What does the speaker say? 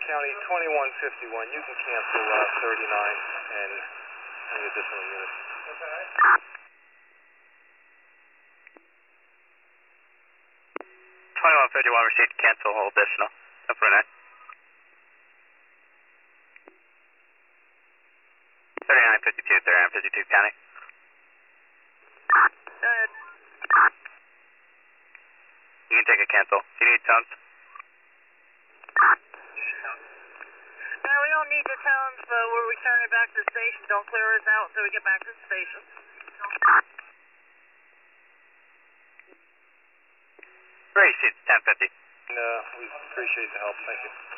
County 2151. You can cancel 39 and any additional units. Okay. 2151 received, cancel all additional. Up for 9. 3952 County. Go ahead. You can take a cancel. Do you need tones? No, we don't need the tones, but we're returning back to the station. Don't clear us out until we get back to the station. Great, 1050. We appreciate the help. Thank you.